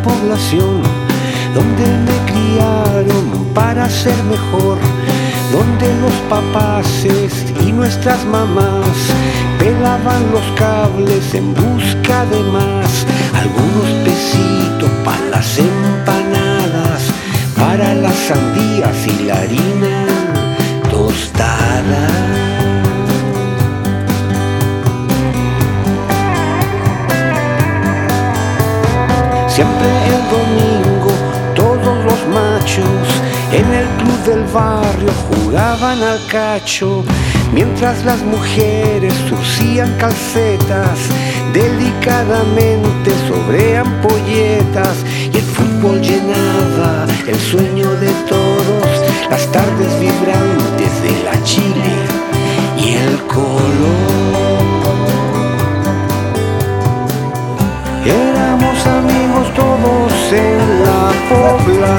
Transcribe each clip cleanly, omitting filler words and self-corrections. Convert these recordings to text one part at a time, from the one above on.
población donde me criaron para ser mejor, donde los papaces y nuestras mamás pelaban los cables en busca de más, algunos pesitos para las empanadas, para las sandías y la harina tostada. Siempre el domingo todos los machos en el club del barrio jugaban al cacho, mientras las mujeres surcían calcetas delicadamente sobre ampolletas, y el fútbol llenaba el sueño de todos, las tardes vibrantes de la Chile y el Colo. Éramos amigos todos en la Pobla,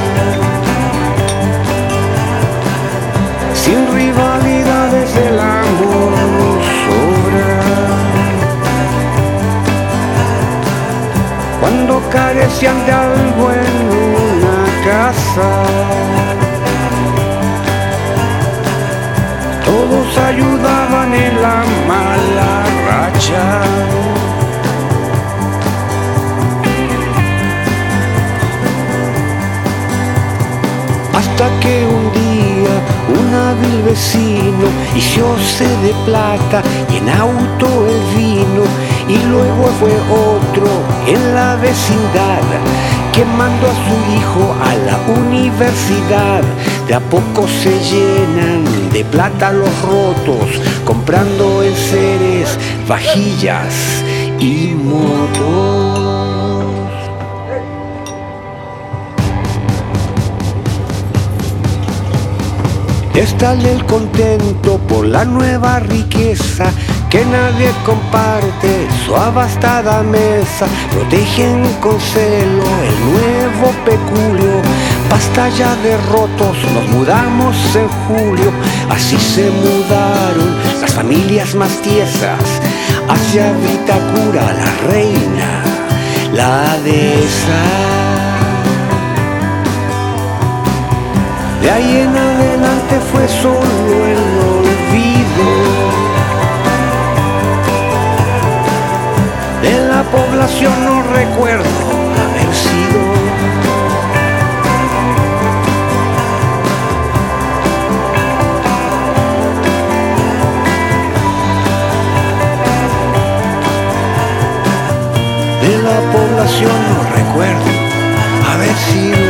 sin rivalidades el amor nos sobra. Cuando carecían de algo en una casa, todos ayudaban en la mala racha. Hasta que un día un hábil vecino hicióse de plata y en auto él vino, y luego fue otro en la vecindad que mandó a su hijo a la universidad. De a poco se llenan de plata los rotos, comprando enseres, vajillas y motos. Estále el contento por la nueva riqueza que nadie comparte, su abastada mesa. Protegen con celo el nuevo peculio. Basta ya de rotos, nos mudamos en julio. Así se mudaron las familias más tiesas hacia Vitacura, la reina, la dehesa. De ahí en adelante fue solo el olvido de la población, no recuerdo haber sido. De la población no recuerdo haber sido.